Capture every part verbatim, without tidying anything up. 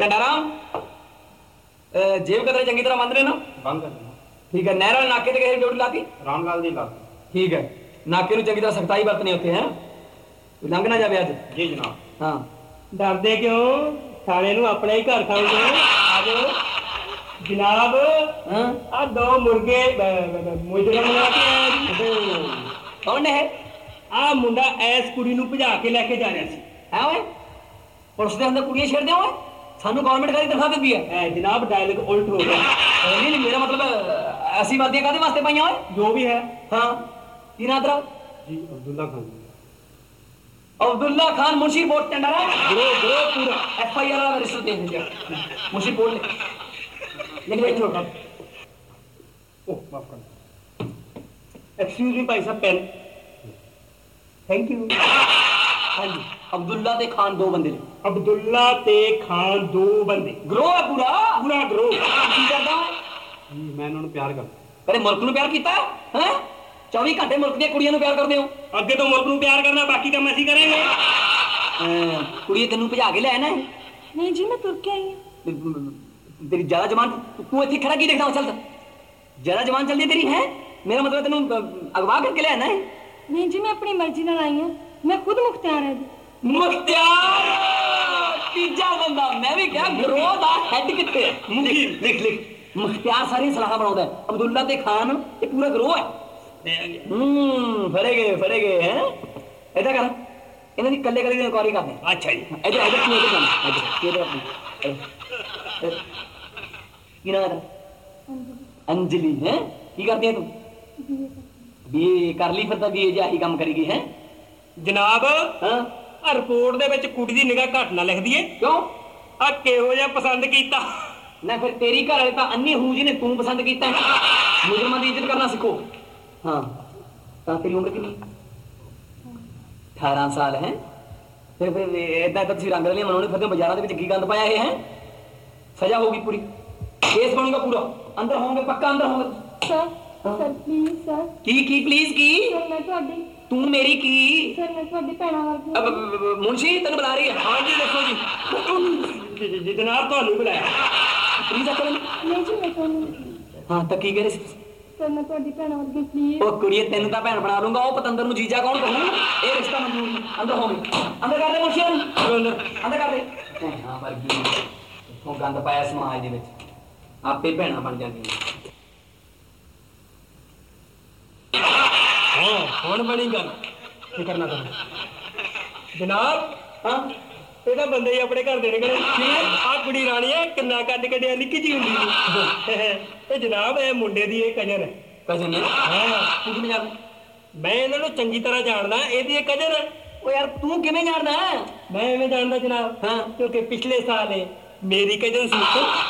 चंडाराम जेब कतरे चंगी तरह बंद ने ना बंद कर देना ठीक है। नहर नाके ते ड्यूटी लाती राम लाल दी लाती ठीक है। नाके नूं चंगी तरह सख्ताई बरतनी होती है लंघ ना जावे अज। जी जनाब। हाँ डरदे क्यों साले नूं अपने ही घर खाओगे आज जनाब आ दो मुर्गे मुजरम लाके कौन है आ मुंडा ऐस कुड़ी नूं भजा के लेके जा रहा सी है ओए पुलिस दे अंदर कुड़ियां छेड़ दे ओए सानू गवर्नमेंट का तनखा देती है जनाब डायलॉग उल्ट हो गया नहीं मेरा मतलब ऐसी बातें कादे वास्ते पाईयां ओए जो भी है। हाँ की नाम तेरा जी अब्दुल्ला खान अब्दुल्ला खान मुंशी बोर्ड टेंडर ग्रो ग्रो पूरा एफ आई आर रजिस्टर दे दिया मुंशी बोर्ड ले लेकिन भाई छोड़ ओ माफ करना एक्सक्यूज मी भाई साहब पेन थैंक यू। हाँ जी अब्दुल्ला ते खान दो बंदे अब्दुल्ला ते खान दो बंदे ग्रो है पूरा पूरा ग्रो की करदा जी मैं उन्होंने प्यार करता कदे मुल्क नूं प्यार कीता है चौबीस घंटे मुल्क दी कुड़ियां नूं प्यार करदे हो अगे तो मुल्क नूं प्यार करना बाकी काम ऐसी करेंगे। कुड़ी तेनू भजा के ले आना है नहीं जी मैं तुर के आई हूं। तेरी ज्यादा जवान तू इत्थे खड़ा की देखदा चल ज्यादा जवान चलदी तेरी है मेरा मतलब तेनू अगवा करके ले आना है। नहीं जी मैं अपनी मर्जी नाल आई हूं मैं खुद मुख्तियार है जी। मुख्तियार तीजा बंदा मैं भी क्या ग्रोह दा हेड किथे मुखी लिख लिख मुख्तियार सारी सलाह बनाउंदा है अब्दुल्ला ते खान ये पूरा ग्रोह है। हम्म फड़े गए फड़े गए हैं ऐसा कर इन्हां दी कल्ले कल्ले दी इंक्वायरी करदे। अच्छा जी इधर इधर तू इधर कर इधर इधर अपनी की नाम है अंजलि है की करदी है तू बीए कर ली फिर तो बीए जाही काम करेगी है जनाब हां आ रिपोर्ट दे विच कुड़ी दी निगाह घट ना लिख दीए क्यों आ किहो जिहा पसंद कीता ना फिर तेरी घर वाले तो अन्नी हूं जी ने तू पसंद कीता है मुजरमा दी इज्जत करना सीखो। हाँ तो तेरी उम्र कितनी अठारह साल है फिर फिर इदा तो रंग रलियां मनाने फिर बाजारों के की गंद पाया है सजा होगी पूरी केस बनूंगा पूरा अंदर होंगे पक्का अंदर होंगे। सर सर प्लीज सर की की प्लीज की सर मैं ਤੁਹਾਡੀ तू मेरी की सर मैं ਤੁਹਾਡੀ ਭੈਣਾ ਵਰਗੀ अब मुंशी तेन बुला रही है। हाँ जी देखो जी जनाब ਤੁਹਾਨੂੰ बुलाया प्लीज आकर नहीं जी मैं ਤੁਹਾਨੂੰ हाँ तो की करे सर मैं ਤੁਹਾਡੀ ਭੈਣਾ ਵਰਗੀ प्लीज ਉਹ ਕੁੜੀਏ ਤੈਨੂੰ ਤਾਂ ਭੈਣ ਬਣਾ ਲੂੰਗਾ ਉਹ ਪਤੰਦਰ ਨੂੰ ਜੀਜਾ ਕੌਣ ਕਹੂੰ ਇਹ ਰਿਸ਼ਤਾ ਮਨਜ਼ੂਰ ਨਹੀਂ ਅੰਦਰ ਹੋਵੇ ਅੰਦਰ ਕਰ ਦੇ ਮੁਰਸ਼ਿਦ ਨੂੰ ਅੰਦਰ ਅੰਦਰ ਕਰ ਦੇ ਹਾਂ ਵਰਗੀ ਉਹ ਗੰਦ ਪਾਇਆ ਸਮਾਜ ਦੇ ਵਿੱਚ ਆਪੇ ਭੈਣਾਂ ਬਣ ਜਾਂਦੀਆਂ। हाँ हुण बनी गल की करना करना जनाब। हाँ ਇਹ ਤਾਂ ਬੰਦੇ ਹੀ ਆਪਣੇ ਘਰ ਦੇ ਨੇ ਕਿਹੜੇ ਆ ਕੁੜੀ ਰਾਣੀ ਹੈ ਕਿੰਨਾ ਕੱਢ ਕੱਢਿਆ ਨਿੱਕੀ ਜੀ ਹੁੰਦੀ ਸੀ ਇਹ ਜਨਾਬ ਇਹ ਮੁੰਡੇ ਦੀ ਇਹ ਕਜ਼ਨ ਹੈ। ਕਜ਼ਨ ਨੇ ਹਾਂ ਤੂੰ ਕਿਵੇਂ ਜਾਣਦਾ ਮੈਂ ਇਹਨਾਂ ਨੂੰ ਚੰਗੀ ਤਰ੍ਹਾਂ ਜਾਣਦਾ ਇਹਦੀ ਇਹ ਕਜ਼ਨ ਹੈ। ਉਹ ਯਾਰ ਤੂੰ ਕਿਵੇਂ ਜਾਣਦਾ ਮੈਂ ਐਵੇਂ ਜਾਣਦਾ ਜਨਾਬ ਹਾਂ ਕਿਉਂਕਿ ਪਿਛਲੇ ਸਾਲ ਇਹ ਮੇਰੀ ਕਜ਼ਨ ਸੀ।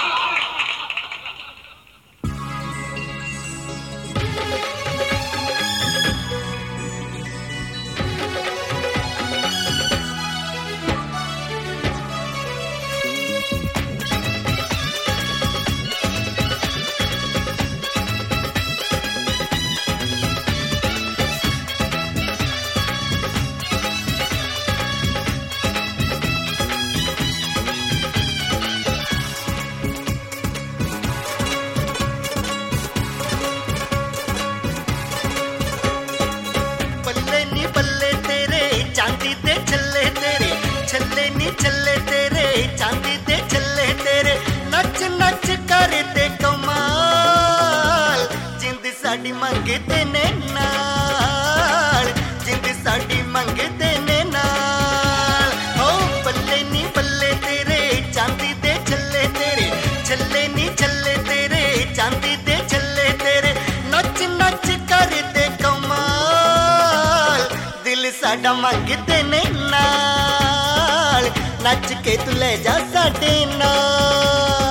साडी मंगते ने नाल जिंद साडी मंगते ने नाल हो बल्ले नी बल्ले तेरे चांदी दे छल्ले तेरे छल्ले नी छल्ले तेरे चांदी दे छल्ले तेरे नच नच कर दे कमाल दिल साडा मंगते ने नाल नच के तू ले जा साडे नाल।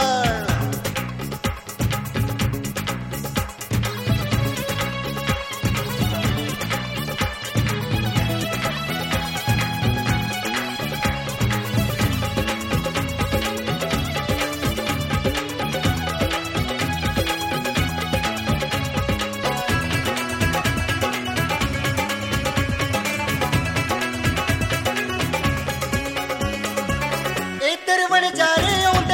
जा रहे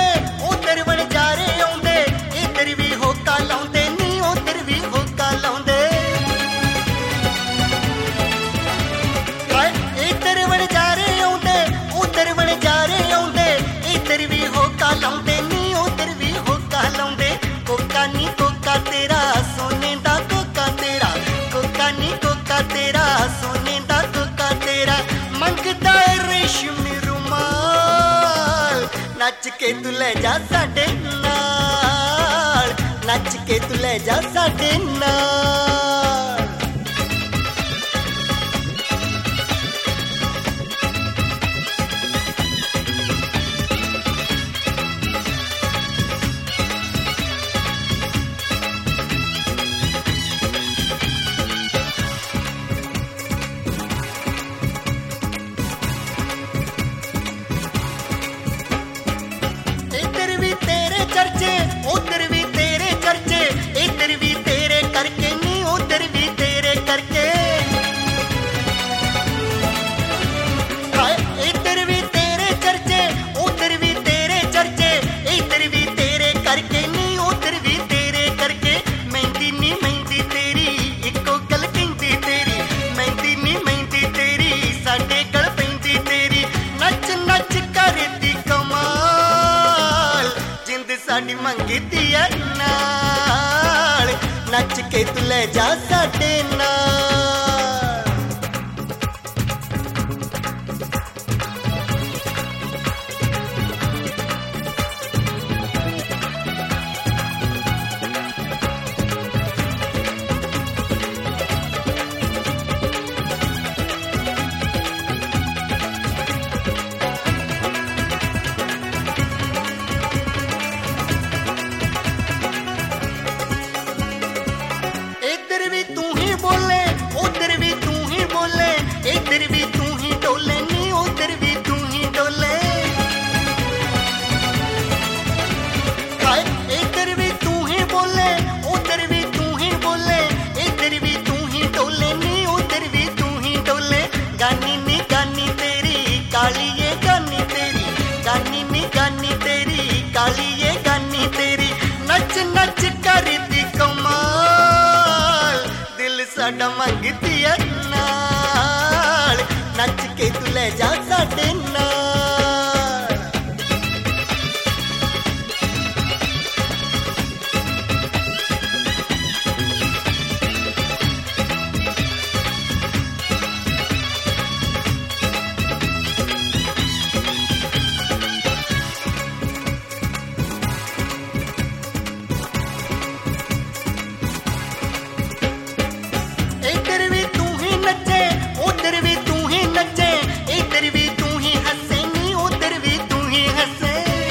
नच के तू ले जा साडे नाल, नच के तू ले जा साडे नाल। इधर भी तेरे चर्चे उधर भी तेरे चर्चे, इधर भी तेरे करके नी उधर भी तेरे करके। हाय इधर भी तेरे चर्चे उधर भी तेरे चर्चे, इधर भी तेरे करके नी उधर भी तेरे करके। मेहंदी नी मेहंदी तेरी इको गल कहंदी तेरी, मेहंदी नी मेहंदी तेरी साडे गल पैंदी तेरी। नच नच करदी कमाल जिंद साडी मंगदी है नाल, नच के तू ले जा साडे नाल। इधर भी तू ही बोले उधर भी तू ही बोले, इधर भी तू ही डोले नी उधर भी तू ही डोले। हाय इधर भी तू ही बोले उधर भी तू ही बोले, इधर भी तू ही डोले नी उधर भी तू ही डोले। गानी नी गानी तेरी काली ये गानी तेरी, गानी नी गानी तेरी काली ये गानी तेरी। नच नच करदी कमाल दिल साडा मंगदी है नाल, नच के तू ले जा साडे नाल। इधर भी तू ही नचे उधर भी तू ही नचे, इधर भी तू ही हंसे नी उधर भी तू ही हंसे।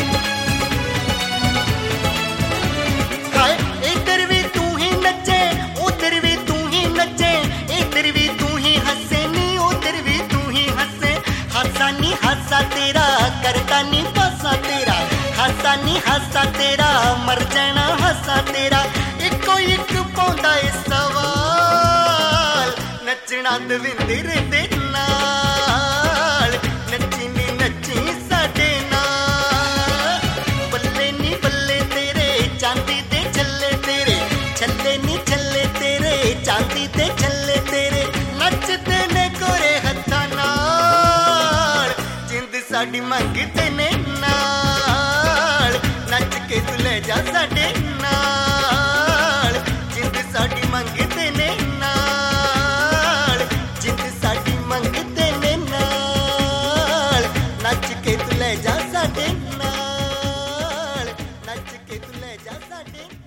हाय इधर भी तू ही नचे उधर भी तू ही नचे, इधर भी तू ही हंसे नी उधर भी तू ही हंसे। हंसा नी हंसा तेरा करता नी पासा तेरा, हंसा नी हंसा तेरा मर जाना हंसा तेरा। इको एक पौंदा ए सवाल नचना दविंदर दे नाल, नची नी नची साडे नाल। बल्ले नी बल्ले तेरे चांदी दे छल्ले तेरे, छल्ले नी छल्ले तेरे चांदी दे छल्ले तेरे। नचदे ने गोरे हत्थां नाल जिंद साडी मंगदे ने नाल, नच के तू ले जा साडे नाल। जिंद साडी मंगदे ने नाल, जिंद साडी मंगदे ने नाल, नच के तू ले जा साडे नाल, नच के तू ले जा साडे